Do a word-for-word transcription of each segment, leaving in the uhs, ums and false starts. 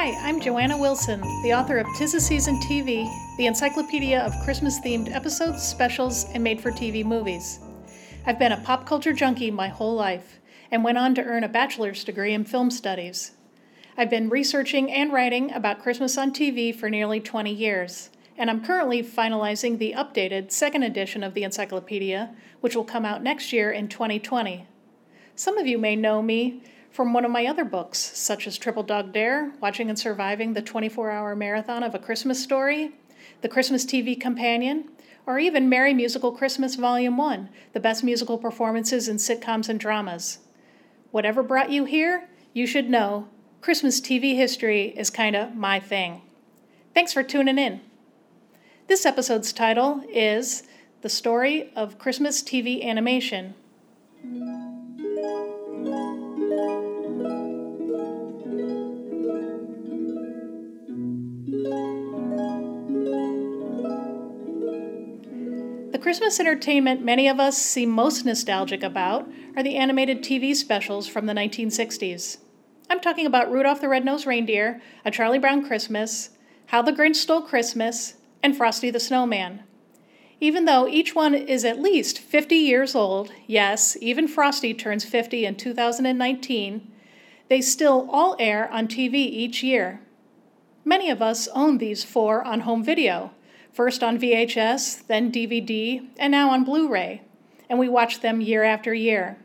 Hi, I'm Joanna Wilson, the author of 'Tis a Season T V, the encyclopedia of Christmas-themed episodes, specials, and made-for-T V movies. I've been a pop culture junkie my whole life, and went on to earn a bachelor's degree in film studies. I've been researching and writing about Christmas on T V for nearly twenty years, and I'm currently finalizing the updated second edition of the encyclopedia, which will come out next year in twenty twenty. Some of you may know me from one of my other books, such as Triple Dog Dare, Watching and Surviving the twenty-four hour Marathon of a Christmas Story, The Christmas T V Companion, or even Merry Musical Christmas Volume one, the best musical performances in sitcoms and dramas. Whatever brought you here, you should know Christmas T V history is kinda my thing. Thanks for tuning in. This episode's title is The Story of Christmas T V Animation. The Christmas entertainment many of us seem most nostalgic about are the animated T V specials from the nineteen sixties. I'm talking about Rudolph the Red-Nosed Reindeer, A Charlie Brown Christmas, How the Grinch Stole Christmas, and Frosty the Snowman. Even though each one is at least fifty years old, yes, even Frosty turns fifty in two thousand nineteen, they still all air on T V each year. Many of us own these four on home video, first on V H S, then D V D, and now on Blu-ray, and we watch them year after year.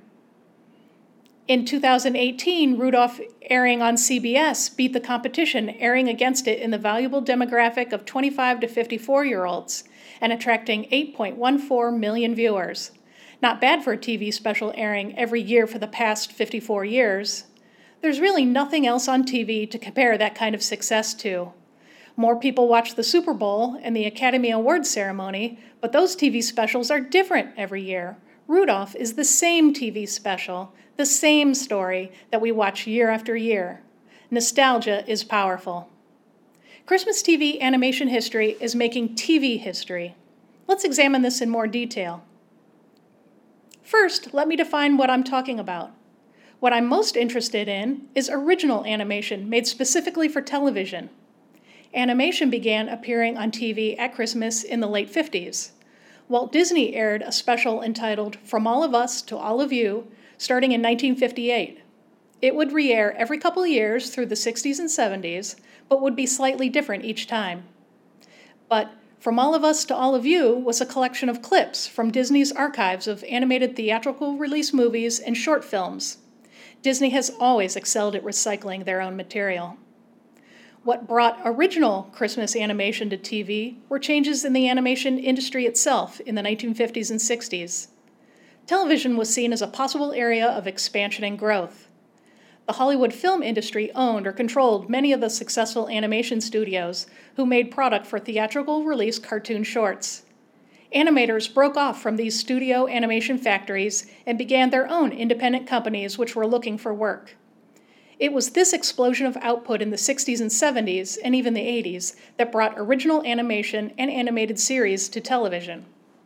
In two thousand eighteen, Rudolph airing on C B S beat the competition, airing against it in the valuable demographic of twenty-five to fifty-four-year-olds and attracting eight point one four million viewers. Not bad for a T V special airing every year for the past fifty-four years. There's really nothing else on T V to compare that kind of success to. More people watch the Super Bowl and the Academy Awards ceremony, but those T V specials are different every year. Rudolph is the same T V special, the same story that we watch year after year. Nostalgia is powerful. Christmas T V animation history is making T V history. Let's examine this in more detail. First, let me define what I'm talking about. What I'm most interested in is original animation made specifically for television. Animation began appearing on T V at Christmas in the late fifties. Walt Disney aired a special entitled From All of Us to All of You, starting in nineteen fifty-eight. It would re-air every couple years through the sixties and seventies, but would be slightly different each time. But From All of Us to All of You was a collection of clips from Disney's archives of animated theatrical release movies and short films. Disney has always excelled at recycling their own material. What brought original Christmas animation to T V were changes in the animation industry itself in the nineteen fifties and sixties. Television was seen as a possible area of expansion and growth. The Hollywood film industry owned or controlled many of the successful animation studios who made product for theatrical release cartoon shorts. Animators broke off from these studio animation factories and began their own independent companies which were looking for work. It was this explosion of output in the sixties and seventies, and even the eighties, that brought original animation and animated series to television.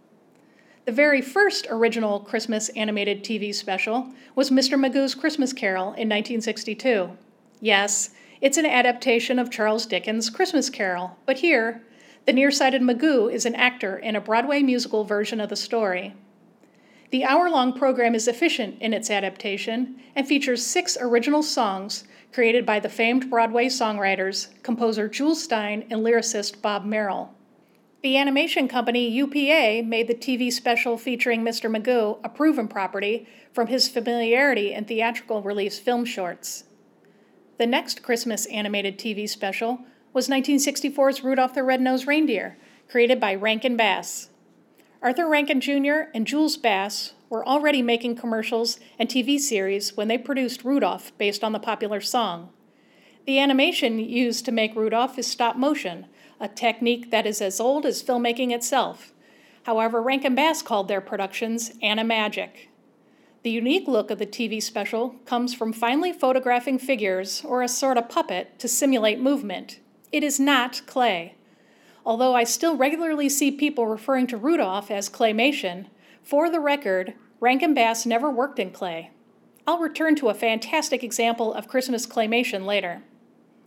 The very first original Christmas animated T V special was Mister Magoo's Christmas Carol in nineteen sixty-two. Yes, it's an adaptation of Charles Dickens' Christmas Carol, but here, the nearsighted Magoo is an actor in a Broadway musical version of the story. The hour-long program is efficient in its adaptation and features six original songs created by the famed Broadway songwriters, composer Jules Stein and lyricist Bob Merrill. The animation company U P A made the T V special featuring Mister Magoo a proven property from his familiarity in theatrical release film shorts. The next Christmas animated T V special was nineteen sixty-four's Rudolph the Red-Nosed Reindeer, created by Rankin Bass. Arthur Rankin Junior and Jules Bass were already making commercials and T V series when they produced Rudolph based on the popular song. The animation used to make Rudolph is stop motion, a technique that is as old as filmmaking itself. However, Rankin Bass called their productions animagic. The unique look of the T V special comes from finely photographing figures or a sort of puppet to simulate movement. It is not clay. Although I still regularly see people referring to Rudolph as claymation, for the record, Rankin Bass never worked in clay. I'll return to a fantastic example of Christmas claymation later.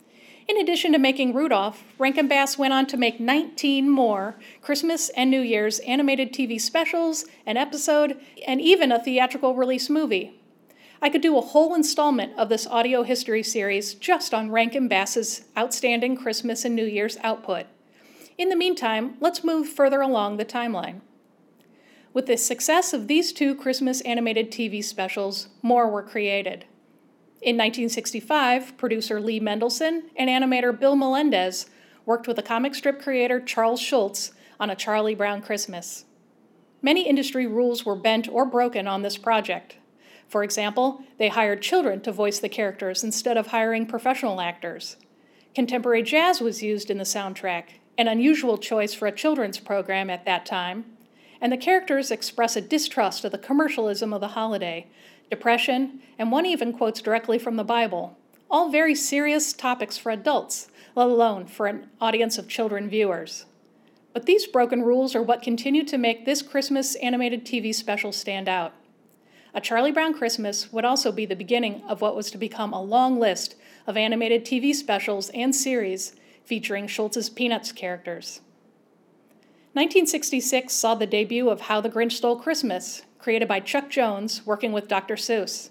In addition to making Rudolph, Rankin Bass went on to make nineteen more Christmas and New Year's animated T V specials, an episode, and even a theatrical release movie. I could do a whole installment of this audio history series just on Rankin Bass's outstanding Christmas and New Year's output. In the meantime, let's move further along the timeline. With the success of these two Christmas animated T V specials, more were created. In nineteen sixty-five, producer Lee Mendelson and animator Bill Melendez worked with the comic strip creator Charles Schulz on A Charlie Brown Christmas. Many industry rules were bent or broken on this project. For example, they hired children to voice the characters instead of hiring professional actors. Contemporary jazz was used in the soundtrack, an unusual choice for a children's program at that time, and the characters express a distrust of the commercialism of the holiday, depression, and one even quotes directly from the Bible, all very serious topics for adults, let alone for an audience of children viewers. But these broken rules are what continue to make this Christmas animated T V special stand out. A Charlie Brown Christmas would also be the beginning of what was to become a long list of animated T V specials and series featuring Schulz's Peanuts characters. nineteen sixty-six saw the debut of How the Grinch Stole Christmas, created by Chuck Jones, working with Doctor Seuss.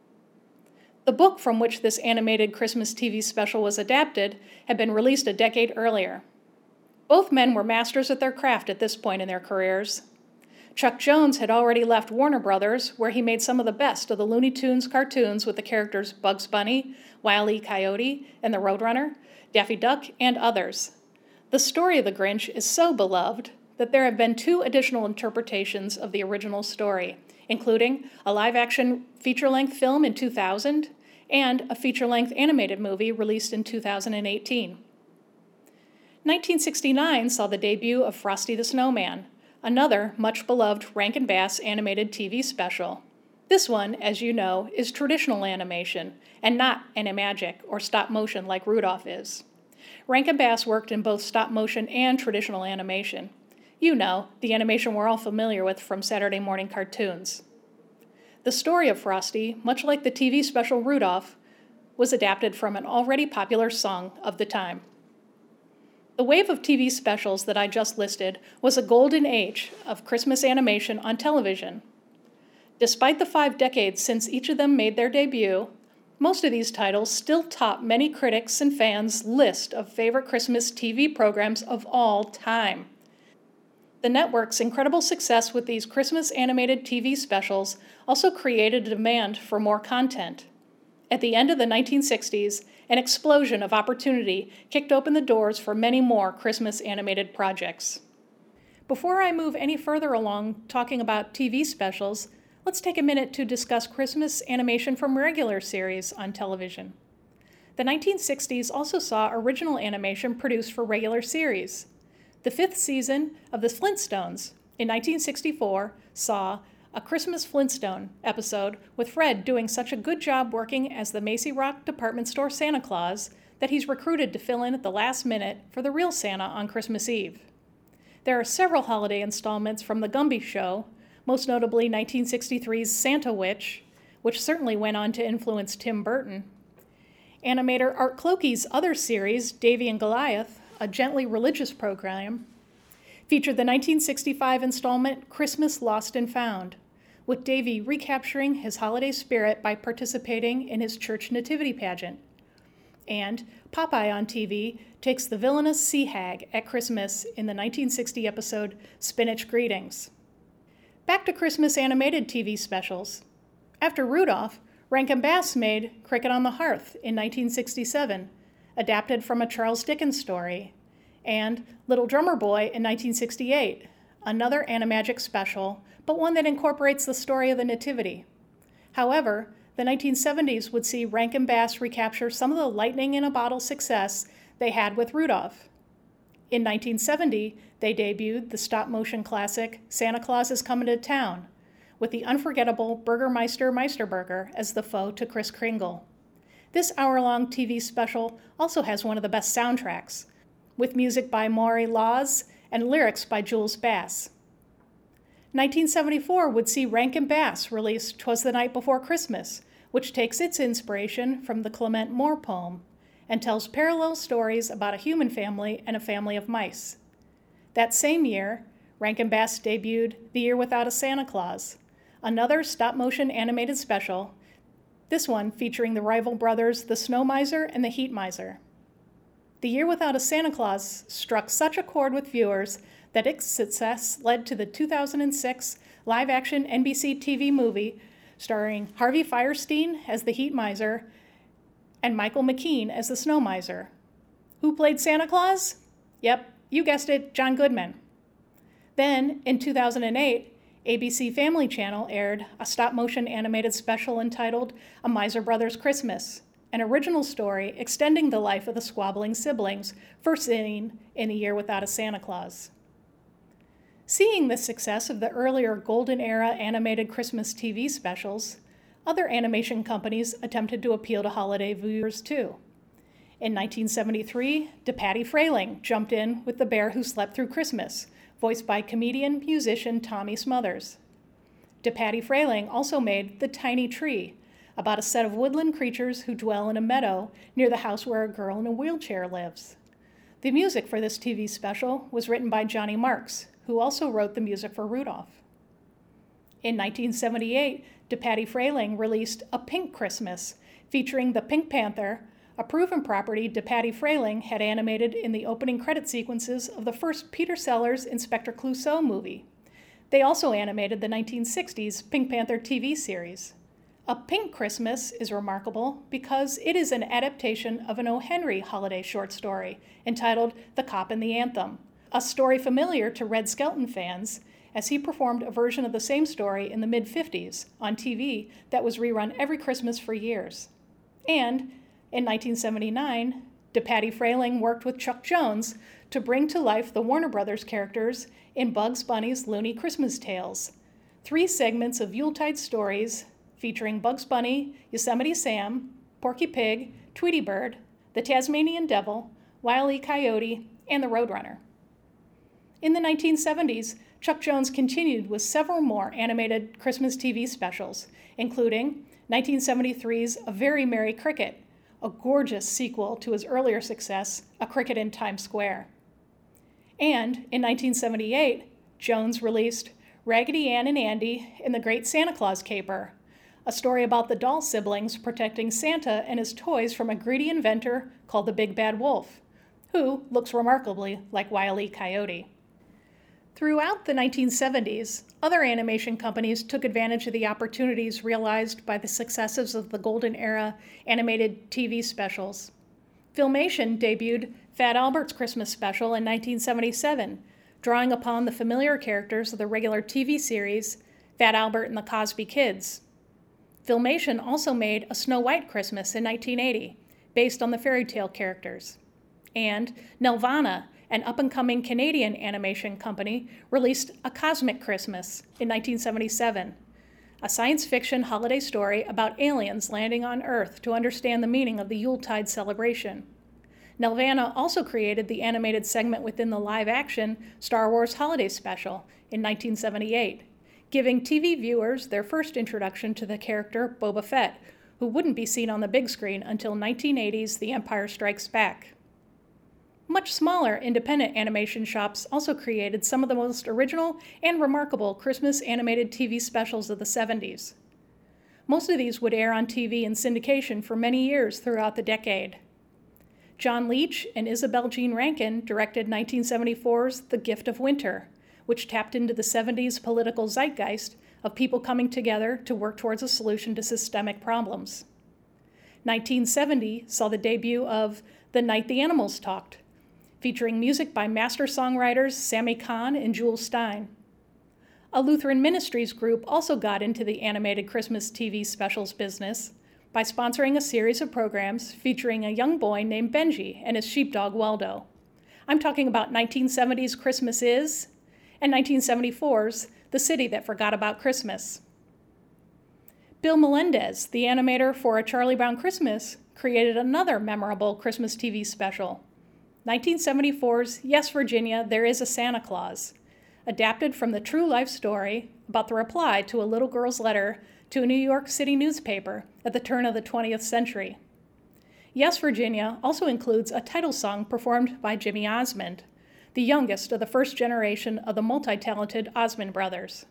The book from which this animated Christmas T V special was adapted had been released a decade earlier. Both men were masters at their craft at this point in their careers. Chuck Jones had already left Warner Brothers, where he made some of the best of the Looney Tunes cartoons with the characters Bugs Bunny, Wile E. Coyote, and the Roadrunner, Daffy Duck, and others. The story of the Grinch is so beloved that there have been two additional interpretations of the original story, including a live-action feature-length film in two thousand and a feature-length animated movie released in two thousand eighteen. nineteen sixty-nine saw the debut of Frosty the Snowman, another much-beloved Rankin Bass animated T V special. This one, as you know, is traditional animation and not animagic or stop-motion like Rudolph is. Rankin Bass worked in both stop-motion and traditional animation. You know, the animation we're all familiar with from Saturday morning cartoons. The story of Frosty, much like the T V special Rudolph, was adapted from an already popular song of the time. The wave of T V specials that I just listed was a golden age of Christmas animation on television. Despite the five decades since each of them made their debut, most of these titles still top many critics' and fans' list of favorite Christmas T V programs of all time. The network's incredible success with these Christmas animated T V specials also created a demand for more content. At the end of the nineteen sixties, an explosion of opportunity kicked open the doors for many more Christmas animated projects. Before I move any further along talking about T V specials, let's take a minute to discuss Christmas animation from regular series on television. The nineteen sixties also saw original animation produced for regular series. The fifth season of The Flintstones in nineteen sixty-four saw a Christmas Flintstone episode with Fred doing such a good job working as the Macy Rock department store Santa Claus that he's recruited to fill in at the last minute for the real Santa on Christmas Eve. There are several holiday installments from The Gumby Show, most notably nineteen sixty-three's Santa Witch, which certainly went on to influence Tim Burton. Animator Art Clokey's other series, Davy and Goliath, a gently religious program, featured the nineteen sixty-five installment Christmas Lost and Found, with Davy recapturing his holiday spirit by participating in his church nativity pageant. And Popeye on T V takes the villainous sea hag at Christmas in the nineteen sixty episode Spinach Greetings. Back to Christmas animated T V specials. After Rudolph, Rankin Bass made Cricket on the Hearth in nineteen sixty-seven, adapted from a Charles Dickens story, and Little Drummer Boy in nineteen sixty-eight, another Animagic special, but one that incorporates the story of the Nativity. However, the nineteen seventies would see Rankin Bass recapture some of the lightning-in-a-bottle success they had with Rudolph. In nineteen seventy, they debuted the stop-motion classic Santa Claus is Coming to Town, with the unforgettable Burgermeister Meisterburger as the foe to Kris Kringle. This hour-long T V special also has one of the best soundtracks, with music by Maury Laws and lyrics by Jules Bass. nineteen seventy-four would see Rankin Bass release 'Twas the Night Before Christmas, which takes its inspiration from the Clement Moore poem, and tells parallel stories about a human family and a family of mice. That same year, Rankin Bass debuted The Year Without a Santa Claus, another stop-motion animated special, this one featuring the rival brothers the Snow Miser and the Heat Miser. The Year Without a Santa Claus struck such a chord with viewers that its success led to the two thousand six live-action N B C T V movie starring Harvey Fierstein as the Heat Miser and Michael McKean as the Snow Miser. Who played Santa Claus? Yep, you guessed it, John Goodman. Then, in two thousand eight, A B C Family Channel aired a stop-motion animated special entitled A Miser Brothers Christmas, an original story extending the life of the squabbling siblings first seen in A Year Without a Santa Claus. Seeing the success of the earlier Golden Era animated Christmas T V specials, other animation companies attempted to appeal to holiday viewers too. In nineteen seventy-three, DePatie Frayling jumped in with The Bear Who Slept Through Christmas, voiced by comedian-musician Tommy Smothers. DePatie Frayling also made The Tiny Tree, about a set of woodland creatures who dwell in a meadow near the house where a girl in a wheelchair lives. The music for this T V special was written by Johnny Marks, who also wrote the music for Rudolph. In nineteen seventy-eight, DePatie Frayling released A Pink Christmas, featuring the Pink Panther, a proven property DePatie Frayling had animated in the opening credit sequences of the first Peter Sellers Inspector Clouseau movie. They also animated the nineteen sixties Pink Panther T V series. A Pink Christmas is remarkable because it is an adaptation of an O. Henry holiday short story entitled The Cop and the Anthem, a story familiar to Red Skelton fans, as he performed a version of the same story in the mid-fifties on T V that was rerun every Christmas for years. And in nineteen seventy-nine, DePatie Frayling worked with Chuck Jones to bring to life the Warner Brothers characters in Bugs Bunny's Looney Christmas Tales, three segments of Yuletide stories featuring Bugs Bunny, Yosemite Sam, Porky Pig, Tweety Bird, the Tasmanian Devil, Wile E. Coyote, and the Roadrunner. In the nineteen seventies, Chuck Jones continued with several more animated Christmas T V specials, including nineteen seventy-three's A Very Merry Cricket, a gorgeous sequel to his earlier success, A Cricket in Times Square. And in nineteen seventy-eight, Jones released Raggedy Ann and Andy in the Great Santa Claus Caper, a story about the doll siblings protecting Santa and his toys from a greedy inventor called the Big Bad Wolf, who looks remarkably like Wile E. Coyote. Throughout the nineteen seventies, other animation companies took advantage of the opportunities realized by the successes of the Golden Era animated T V specials. Filmation debuted Fat Albert's Christmas Special in nineteen seventy-seven, drawing upon the familiar characters of the regular T V series Fat Albert and the Cosby Kids. Filmation also made A Snow White Christmas in nineteen eighty, based on the fairy tale characters. And Nelvana, an up-and-coming Canadian animation company, released A Cosmic Christmas in nineteen seventy-seven, a science fiction holiday story about aliens landing on Earth to understand the meaning of the Yuletide celebration. Nelvana also created the animated segment within the live-action Star Wars Holiday Special in nineteen seventy-eight, giving T V viewers their first introduction to the character Boba Fett, who wouldn't be seen on the big screen until nineteen eighty's The Empire Strikes Back. Much smaller independent animation shops also created some of the most original and remarkable Christmas animated T V specials of the seventies. Most of these would air on T V in syndication for many years throughout the decade. John Leach and Isabel Jean Rankin directed nineteen seventy-four's The Gift of Winter, which tapped into the seventies political zeitgeist of people coming together to work towards a solution to systemic problems. nineteen seventy saw the debut of The Night the Animals Talked, featuring music by master songwriters Sammy Kahn and Jewel Stein. A Lutheran Ministries group also got into the animated Christmas T V specials business by sponsoring a series of programs featuring a young boy named Benji and his sheepdog Waldo. I'm talking about nineteen seventies Christmas Is and nineteen seventy-four's The City That Forgot About Christmas. Bill Melendez, the animator for A Charlie Brown Christmas, created another memorable Christmas T V special, nineteen seventy-four's Yes, Virginia, There Is a Santa Claus, adapted from the true life story about the reply to a little girl's letter to a New York City newspaper at the turn of the twentieth century. Yes, Virginia also includes a title song performed by Jimmy Osmond, the youngest of the first generation of the multi-talented Osmond brothers.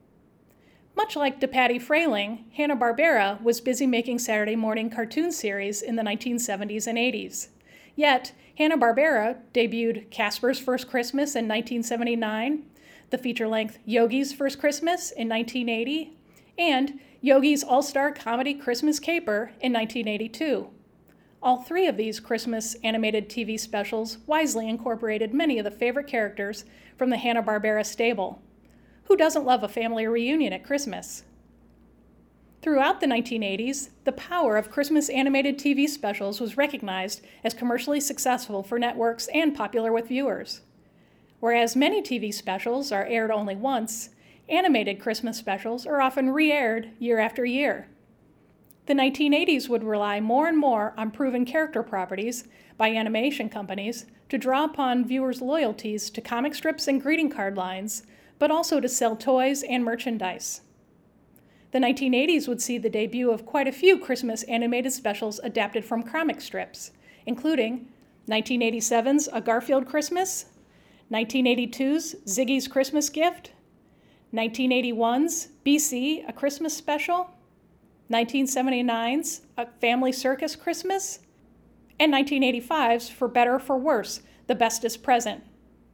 Much like DePatie Frayling, Hanna-Barbera was busy making Saturday morning cartoon series in the nineteen seventies and eighties. Yet, Hanna-Barbera debuted Casper's First Christmas in nineteen seventy-nine, the feature-length Yogi's First Christmas in nineteen eighty, and Yogi's All-Star Comedy Christmas Caper in nineteen eighty-two. All three of these Christmas animated T V specials wisely incorporated many of the favorite characters from the Hanna-Barbera stable. Who doesn't love a family reunion at Christmas? Throughout the nineteen eighties, the power of Christmas animated T V specials was recognized as commercially successful for networks and popular with viewers. Whereas many T V specials are aired only once, animated Christmas specials are often re-aired year after year. The nineteen eighties would rely more and more on proven character properties by animation companies to draw upon viewers' loyalties to comic strips and greeting card lines, but also to sell toys and merchandise. The nineteen eighties would see the debut of quite a few Christmas animated specials adapted from comic strips, including nineteen eighty-seven's A Garfield Christmas, nineteen eighty-two's Ziggy's Christmas Gift, nineteen eighty-one's B C A Christmas Special, nineteen seventy-nine's A Family Circus Christmas, and nineteen eighty-five's For Better or For Worse, The Bestest Present.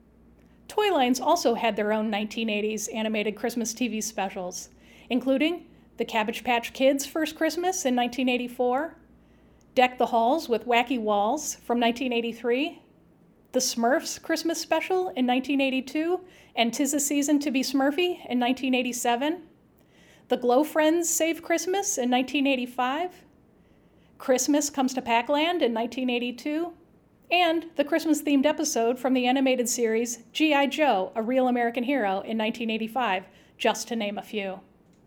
Toy lines also had their own nineteen eighties animated Christmas T V specials, including The Cabbage Patch Kids' First Christmas in nineteen eighty-four, Deck the Halls with Wacky Walls from nineteen eighty-three, The Smurfs Christmas Special in nineteen eighty-two, and 'Tis the Season to be Smurfy in nineteen eighty-seven, The Glow Friends Save Christmas in nineteen eighty-five, Christmas Comes to Pac-Land in nineteen eighty-two, and the Christmas-themed episode from the animated series G I. Joe, A Real American Hero in nineteen eighty-five, just to name a few.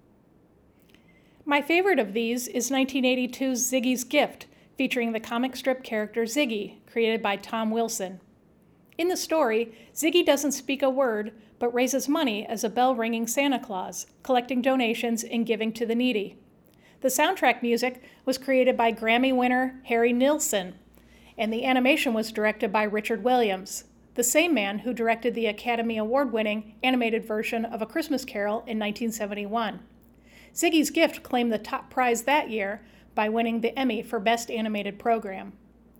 My favorite of these is nineteen eighty-two's Ziggy's Gift, featuring the comic strip character Ziggy, created by Tom Wilson. In the story, Ziggy doesn't speak a word, but raises money as a bell-ringing Santa Claus, collecting donations and giving to the needy. The soundtrack music was created by Grammy winner Harry Nilsson, and the animation was directed by Richard Williams, the same man who directed the Academy Award-winning animated version of A Christmas Carol in nineteen seventy-one. Ziggy's Gift claimed the top prize that year by winning the Emmy for Best Animated Program.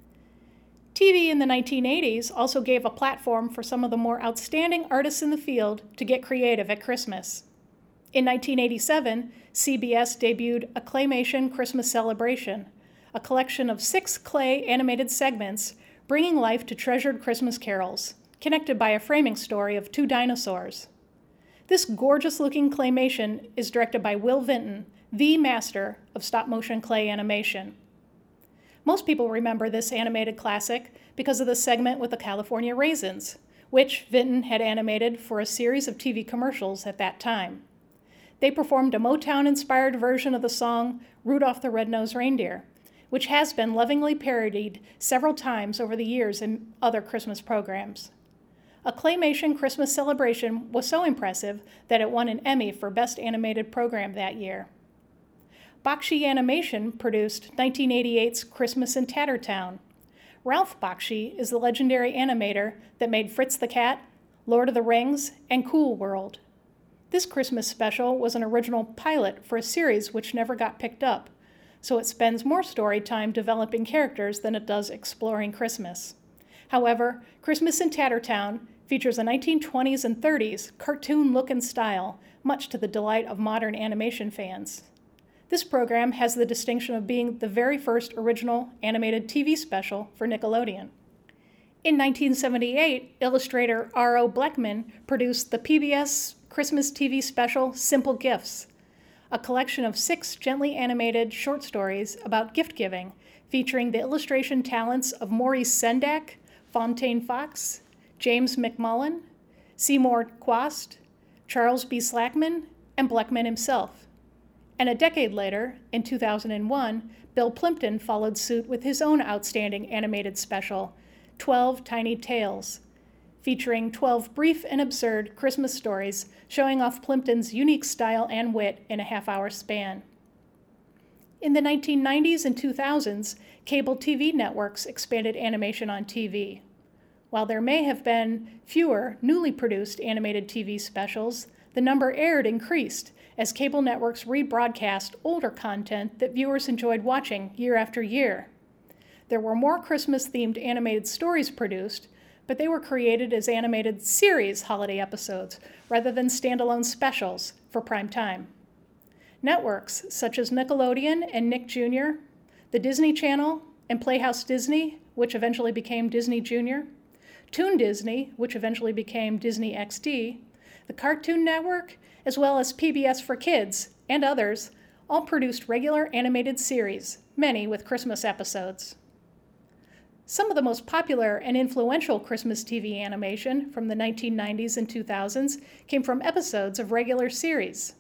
T V in the nineteen eighties also gave a platform for some of the more outstanding artists in the field to get creative at Christmas. In nineteen eighty-seven, C B S debuted A Claymation Christmas Celebration, a collection of six clay animated segments bringing life to treasured Christmas carols, connected by a framing story of two dinosaurs. This gorgeous-looking claymation is directed by Will Vinton, the master of stop-motion clay animation. Most people remember this animated classic because of the segment with the California Raisins, which Vinton had animated for a series of T V commercials at that time. They performed a Motown-inspired version of the song Rudolph the Red-Nosed Reindeer, which has been lovingly parodied several times over the years in other Christmas programs. A Claymation Christmas Celebration was so impressive that it won an Emmy for Best Animated Program that year. Bakshi Animation produced nineteen eighty-eight's Christmas in Tattertown. Ralph Bakshi is the legendary animator that made Fritz the Cat, Lord of the Rings, and Cool World. This Christmas special was an original pilot for a series which never got picked up, so it spends more story time developing characters than it does exploring Christmas. However, Christmas in Tattertown features a nineteen twenties and thirties cartoon look and style, much to the delight of modern animation fans. This program has the distinction of being the very first original animated T V special for Nickelodeon. In nineteen seventy-eight, illustrator R O Bleckman produced the P B S Christmas T V special Simple Gifts, a collection of six gently animated short stories about gift-giving, featuring the illustration talents of Maurice Sendak, Fontaine Fox, James McMullen, Seymour Quast, Charles B. Slackman, and Bleckman himself. And a decade later, in two thousand one, Bill Plympton followed suit with his own outstanding animated special, twelve Tiny Tales, featuring twelve brief and absurd Christmas stories showing off Plympton's unique style and wit in a half-hour span. In the nineteen nineties and two thousands, cable T V networks expanded animation on T V. While there may have been fewer newly produced animated T V specials, the number aired increased as cable networks rebroadcast older content that viewers enjoyed watching year after year. There were more Christmas-themed animated stories produced, but they were created as animated series holiday episodes rather than standalone specials for prime time. Networks such as Nickelodeon and Nick Junior, the Disney Channel, and Playhouse Disney, which eventually became Disney Junior, Toon Disney, which eventually became Disney X D, the Cartoon Network, as well as P B S for Kids, and others, all produced regular animated series, many with Christmas episodes. Some of the most popular and influential Christmas T V animation from the nineteen nineties and two thousands came from episodes of regular series.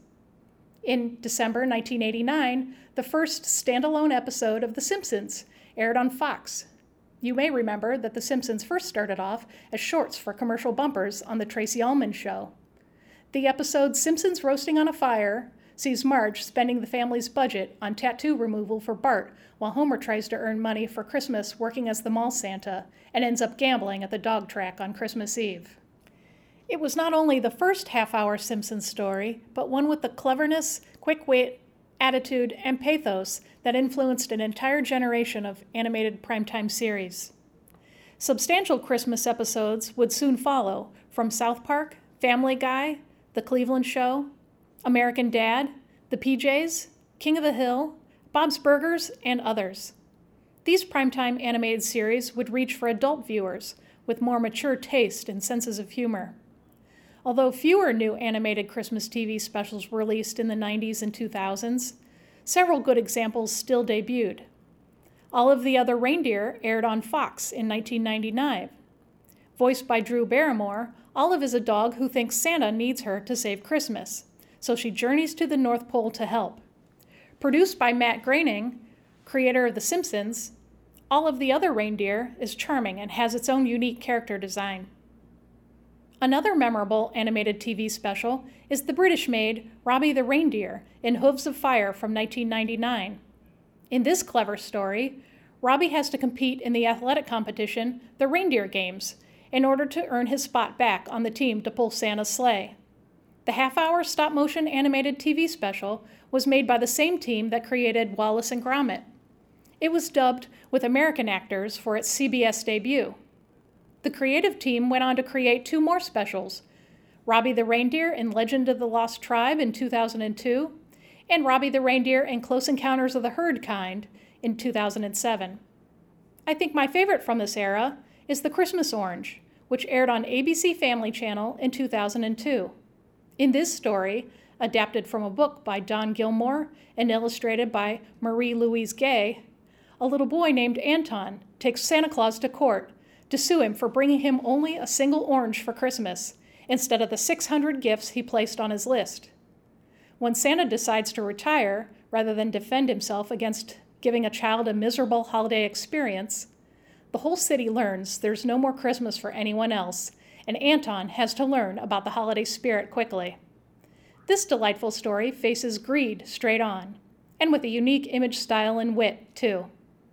In December nineteen eighty-nine, the first standalone episode of The Simpsons aired on Fox. You may remember that The Simpsons first started off as shorts for commercial bumpers on The Tracy Ullman Show. The episode Simpsons Roasting on a Fire sees Marge spending the family's budget on tattoo removal for Bart while Homer tries to earn money for Christmas working as the mall Santa and ends up gambling at the dog track on Christmas Eve. It was not only the first half-hour Simpsons story, but one with the cleverness, quick wit, attitude, and pathos that influenced an entire generation of animated primetime series. Substantial Christmas episodes would soon follow from South Park, Family Guy, The Cleveland Show, American Dad, The P Js, King of the Hill, Bob's Burgers, and others. These primetime animated series would reach for adult viewers with more mature taste and senses of humor. Although fewer new animated Christmas T V specials were released in the nineties and two thousands, several good examples still debuted. Olive the Other Reindeer aired on Fox in nineteen ninety-nine. Voiced by Drew Barrymore, Olive is a dog who thinks Santa needs her to save Christmas, so she journeys to the North Pole to help. Produced by Matt Groening, creator of The Simpsons, Olive the Other Reindeer is charming and has its own unique character design. Another memorable animated T V special is the British-made Robbie the Reindeer in Hooves of Fire from nineteen ninety-nine. In this clever story, Robbie has to compete in the athletic competition, the Reindeer Games, in order to earn his spot back on the team to pull Santa's sleigh. The half-hour stop-motion animated T V special was made by the same team that created Wallace and Gromit. It was dubbed with American actors for its C B S debut. The creative team went on to create two more specials, Robbie the Reindeer in Legend of the Lost Tribe in two thousand two, and Robbie the Reindeer in Close Encounters of the Third Kind in two thousand seven. I think my favorite from this era is The Christmas Orange, which aired on A B C Family Channel in two thousand two. In this story, adapted from a book by Don Gilmore and illustrated by Marie-Louise Gay, a little boy named Anton takes Santa Claus to court to sue him for bringing him only a single orange for Christmas instead of the six hundred gifts he placed on his list. When Santa decides to retire, rather than defend himself against giving a child a miserable holiday experience, the whole city learns there's no more Christmas for anyone else, and Anton has to learn about the holiday spirit quickly. This delightful story faces greed straight on, and with a unique image style and wit, too.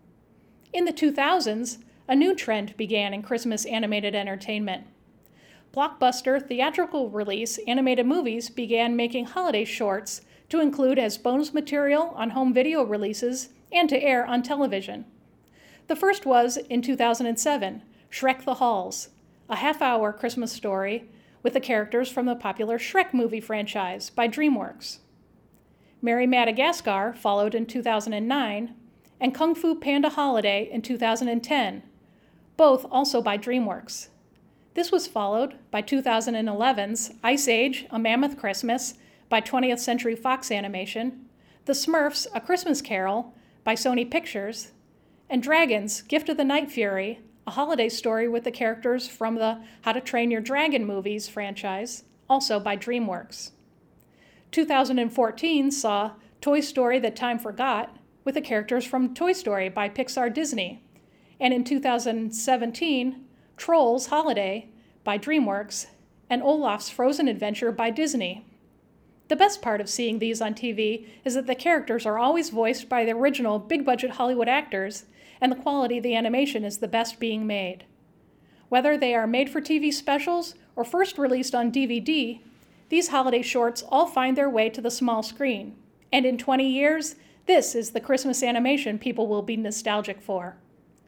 In the two thousands, a new trend began in Christmas animated entertainment. Blockbuster theatrical release animated movies began making holiday shorts to include as bonus material on home video releases and to air on television. The first was, in two thousand seven, Shrek the Halls, a half-hour Christmas story with the characters from the popular Shrek movie franchise by DreamWorks. Merry Madagascar followed in two thousand nine, and Kung Fu Panda Holiday in two thousand ten, both also by DreamWorks. This was followed by two thousand eleven's Ice Age, A Mammoth Christmas by twentieth Century Fox Animation, The Smurfs, A Christmas Carol by Sony Pictures, and Dragons, Gift of the Night Fury, a holiday story with the characters from the How to Train Your Dragon movies franchise, also by DreamWorks. two thousand fourteen saw Toy Story That Time Forgot with the characters from Toy Story by Pixar Disney, and in two thousand seventeen, Trolls Holiday by DreamWorks and Olaf's Frozen Adventure by Disney. The best part of seeing these on T V is that the characters are always voiced by the original big-budget Hollywood actors, and the quality of the animation is the best being made. Whether they are made-for-T V specials or first released on D V D, these holiday shorts all find their way to the small screen. And in twenty years, this is the Christmas animation people will be nostalgic for.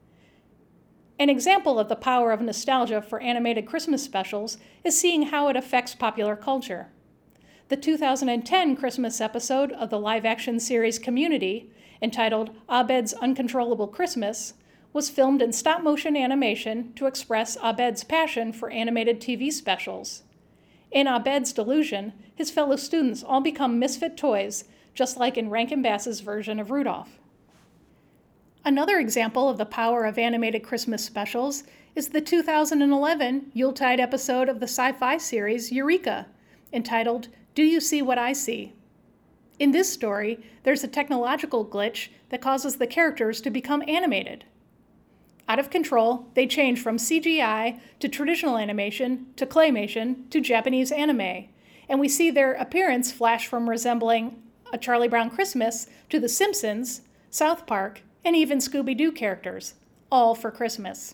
An example of the power of nostalgia for animated Christmas specials is seeing how it affects popular culture. The two thousand ten Christmas episode of the live-action series Community, entitled Abed's Uncontrollable Christmas, was filmed in stop-motion animation to express Abed's passion for animated T V specials. In Abed's delusion, his fellow students all become misfit toys, just like in Rankin Bass's version of Rudolph. Another example of the power of animated Christmas specials is the two thousand eleven Yuletide episode of the sci-fi series Eureka, entitled Do You See What I See? In this story, there's a technological glitch that causes the characters to become animated. Out of control, they change from C G I to traditional animation to claymation to Japanese anime, and we see their appearance flash from resembling A Charlie Brown Christmas to The Simpsons, South Park, and even Scooby-Doo characters, all for Christmas.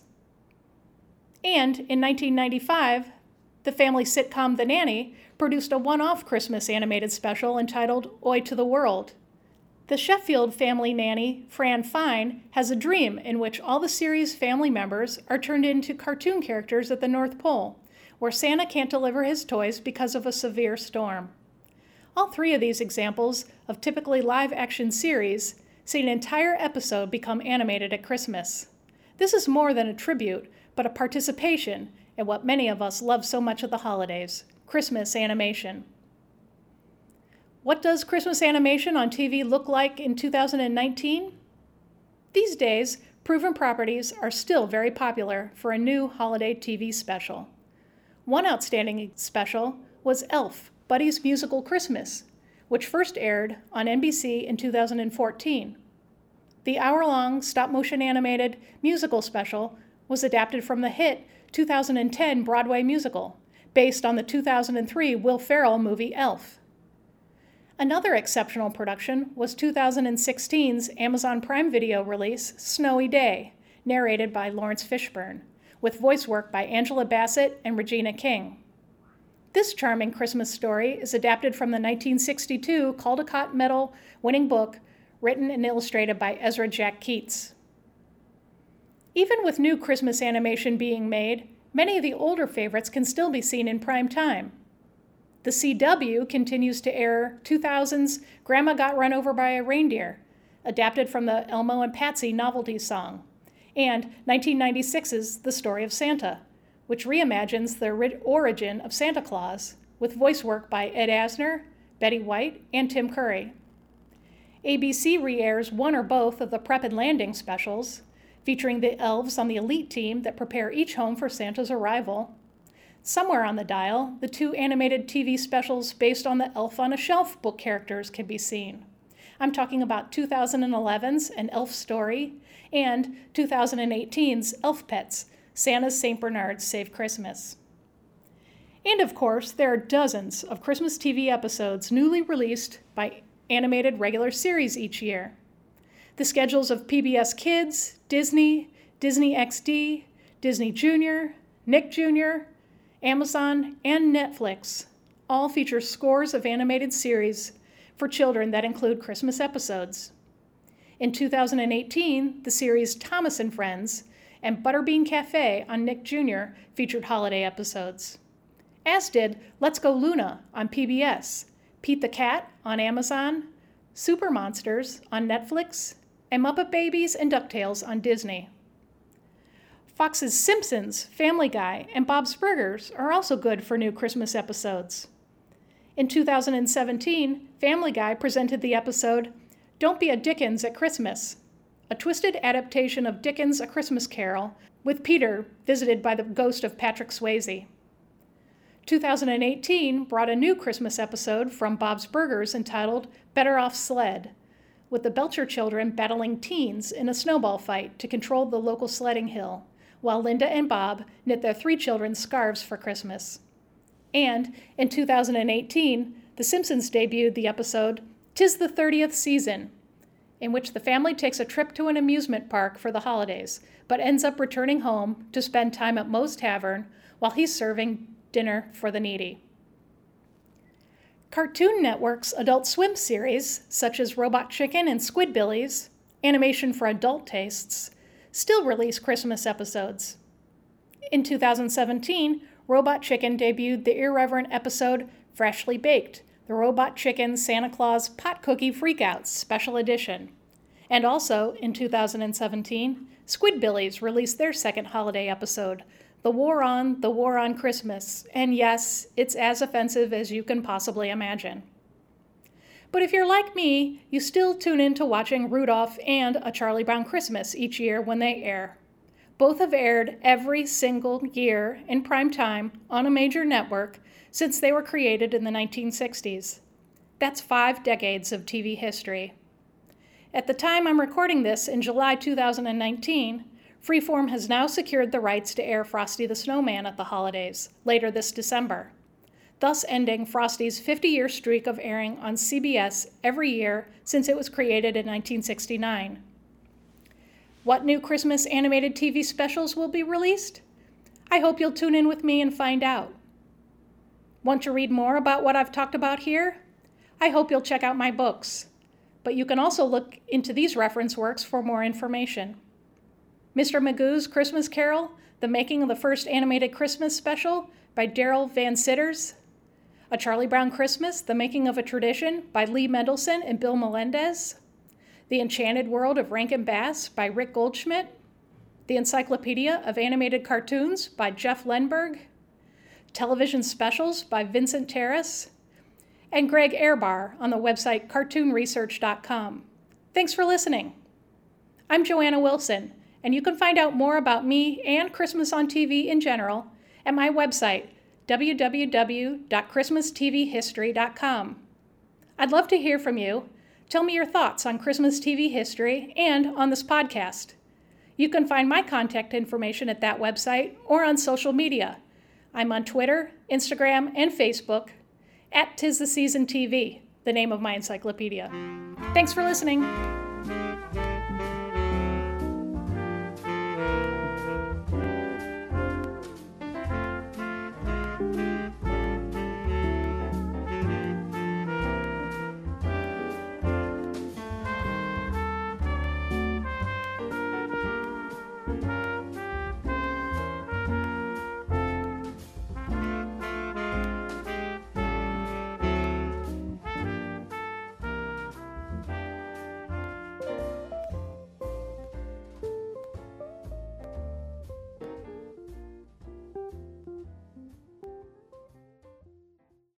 And in nineteen ninety-five, the family sitcom The Nanny produced a one-off Christmas animated special entitled Oi to the World. The Sheffield family nanny, Fran Fine, has a dream in which all the series' family members are turned into cartoon characters at the North Pole, where Santa can't deliver his toys because of a severe storm. All three of these examples of typically live-action series see an entire episode become animated at Christmas. This is more than a tribute, but a participation in what many of us love so much at the holidays, Christmas animation. What does Christmas animation on T V look like in two thousand nineteen? These days, proven properties are still very popular for a new holiday T V special. One outstanding special was Elf, Buddy's Musical Christmas, which first aired on N B C in two thousand fourteen. The hour-long stop-motion animated musical special was adapted from the hit two thousand ten Broadway musical, based on the two thousand three Will Ferrell movie Elf. Another exceptional production was two thousand sixteen's Amazon Prime Video release Snowy Day, narrated by Lawrence Fishburne, with voice work by Angela Bassett and Regina King. This charming Christmas story is adapted from the nineteen sixty-two Caldecott Medal winning book written and illustrated by Ezra Jack Keats. Even with new Christmas animation being made, many of the older favorites can still be seen in prime time. The C W continues to air two thousand's Grandma Got Run Over by a Reindeer, adapted from the Elmo and Patsy novelty song, and nineteen ninety-six's The Story of Santa, which reimagines the origin of Santa Claus with voice work by Ed Asner, Betty White, and Tim Curry. A B C re-airs one or both of the Prep and Landing specials, featuring the elves on the elite team that prepare each home for Santa's arrival. Somewhere on the dial, the two animated T V specials based on the Elf on a Shelf book characters can be seen. I'm talking about two thousand eleven's An Elf Story and two thousand eighteen's Elf Pets, Santa's Saint Bernards Save Christmas. And of course, there are dozens of Christmas T V episodes newly released by animated regular series each year. The schedules of P B S Kids, Disney, Disney X D, Disney Junior, Nick Junior, Amazon, and Netflix all feature scores of animated series for children that include Christmas episodes. In two thousand eighteen, the series Thomas and Friends and Butterbean Cafe on Nick Junior featured holiday episodes, as did Let's Go Luna on P B S, Pete the Cat on Amazon, Super Monsters on Netflix, and Muppet Babies and DuckTales on Disney. Fox's Simpsons, Family Guy, and Bob's Burgers are also good for new Christmas episodes. In two thousand seventeen, Family Guy presented the episode Don't Be a Dickens at Christmas, a twisted adaptation of Dickens' A Christmas Carol, with Peter visited by the ghost of Patrick Swayze. two thousand eighteen brought a new Christmas episode from Bob's Burgers entitled Better Off Sled, with the Belcher children battling teens in a snowball fight to control the local sledding hill, while Linda and Bob knit their three children's scarves for Christmas. And in two thousand eighteen, The Simpsons debuted the episode "'Tis the thirtieth Season," in which the family takes a trip to an amusement park for the holidays, but ends up returning home to spend time at Moe's Tavern while he's serving dinner for the needy. Cartoon Network's Adult Swim series, such as Robot Chicken and Squidbillies, animation for adult tastes, still release Christmas episodes. In two thousand seventeen, Robot Chicken debuted the irreverent episode Freshly Baked, the Robot Chicken Santa Claus Pot Cookie Freakouts Special Edition. And also, in two thousand seventeen, Squidbillies released their second holiday episode, The War on, The War on Christmas, and yes, it's as offensive as you can possibly imagine. But if you're like me, you still tune in to watching Rudolph and A Charlie Brown Christmas each year when they air. Both have aired every single year in prime time on a major network since they were created in the nineteen sixties. That's five decades of T V history. At the time I'm recording this in July two thousand nineteen, Freeform has now secured the rights to air Frosty the Snowman at the holidays, later this December, thus ending Frosty's fifty-year streak of airing on C B S every year since it was created in nineteen sixty-nine. What new Christmas animated T V specials will be released? I hope you'll tune in with me and find out. Want to read more about what I've talked about here? I hope you'll check out my books, but you can also look into these reference works for more information. Mister Magoo's Christmas Carol, The Making of the First Animated Christmas Special by Daryl Van Sitters. A Charlie Brown Christmas, The Making of a Tradition by Lee Mendelson and Bill Melendez. The Enchanted World of Rankin Bass by Rick Goldschmidt. The Encyclopedia of Animated Cartoons by Jeff Lenberg. Television Specials by Vincent Terrace. And Greg Ehrbar on the website cartoon research dot com. Thanks for listening. I'm Joanna Wilson, and you can find out more about me and Christmas on T V in general at my website, w w w dot christmas t v history dot com. I'd love to hear from you. Tell me your thoughts on Christmas T V history and on this podcast. You can find my contact information at that website or on social media. I'm on Twitter, Instagram, and Facebook at 'Tis the Season T V, the name of my encyclopedia. Thanks for listening.